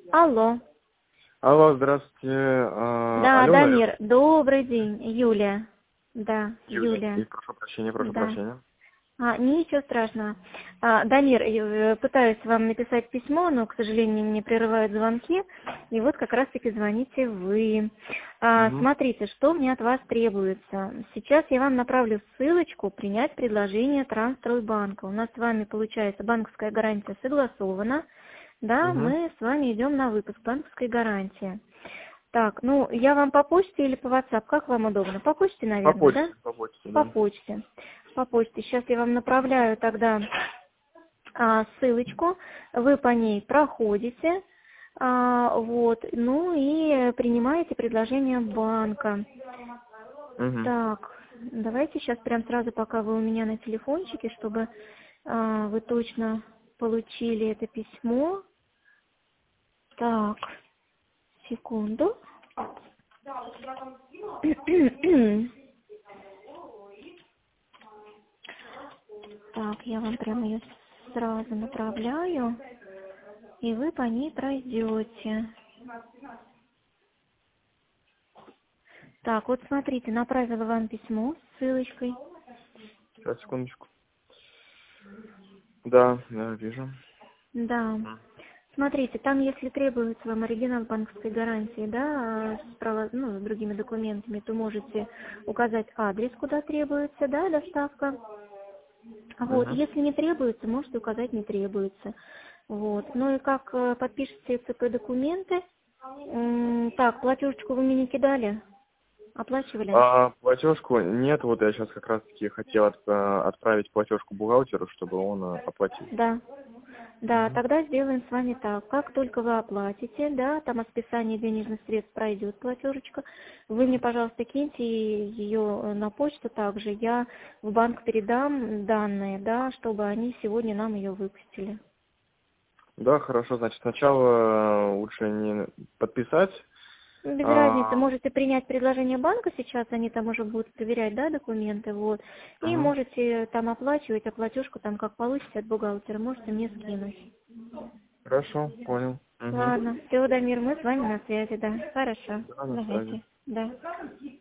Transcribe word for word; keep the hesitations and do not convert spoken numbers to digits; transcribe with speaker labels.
Speaker 1: Алло.
Speaker 2: Алло, здравствуйте. А,
Speaker 1: Да,
Speaker 2: Алена?
Speaker 1: Дамир, добрый день. Юлия. Да,
Speaker 2: Юля.
Speaker 1: Юлия.
Speaker 2: И прошу прощения, прошу
Speaker 1: Да.
Speaker 2: прощения.
Speaker 1: А, ничего страшного. А, Дамир, э, пытаюсь вам написать письмо, но, к сожалению, мне прерывают звонки. И вот как раз-таки звоните вы. А,
Speaker 2: Угу.
Speaker 1: смотрите, что мне от вас требуется. Сейчас я вам направлю ссылочку «Принять предложение Трансстройбанка». У нас с вами, получается, банковская гарантия согласована. Да,
Speaker 2: Угу.
Speaker 1: мы с вами идем на выпуск банковской гарантии. Так, ну, я вам по почте или по WhatsApp, как вам удобно? По почте,
Speaker 2: По
Speaker 1: наверное, да?
Speaker 2: почте, по почте,
Speaker 1: По
Speaker 2: да.
Speaker 1: почте. По почте. Сейчас я вам направляю тогда а, ссылочку, вы по ней проходите, а, вот, ну и принимаете предложение банка.
Speaker 2: Угу.
Speaker 1: Так, давайте сейчас прям сразу, пока вы у меня на телефончике, чтобы а, вы точно получили это письмо. Так, секунду. Так, я вам прямо ее сразу направляю, и вы по ней пройдете. Так, вот смотрите, направила вам письмо с ссылочкой.
Speaker 2: Сейчас, секундочку. Да, да, вижу.
Speaker 1: Да. Смотрите, там, если требуется вам оригинал банковской гарантии, да, с, право- ну, с другими документами, то можете указать адрес, куда требуется, да, доставка. Вот,
Speaker 2: Угу.
Speaker 1: если не требуется, можете указать не требуется. Вот, ну и как э, подпишете ЦП документы, м, так, платежечку вы мне не кидали, оплачивали?
Speaker 2: А платежку нет, вот я сейчас как раз таки хотел от- а, отправить платежку бухгалтеру, чтобы он а, оплатил.
Speaker 1: Да. Да,
Speaker 2: Угу.
Speaker 1: тогда сделаем с вами так. Как только вы оплатите, да, там от списания денежных средств пройдет платежечка, вы мне, пожалуйста, киньте ее на почту также. Я в банк передам данные, да, чтобы они сегодня нам ее выпустили.
Speaker 2: Да, хорошо, значит, сначала э, лучше не подписать.
Speaker 1: Без разницы,
Speaker 2: А,
Speaker 1: можете принять предложение банка сейчас, они там уже будут проверять, да, документы, вот. И
Speaker 2: угу.
Speaker 1: можете там оплачивать, а платежку там как получите от бухгалтера, можете мне скинуть.
Speaker 2: Хорошо, понял. Угу.
Speaker 1: Ладно, все, Дамир, мы с вами на связи, да. Хорошо,
Speaker 2: Да, на связи.
Speaker 1: давайте, да.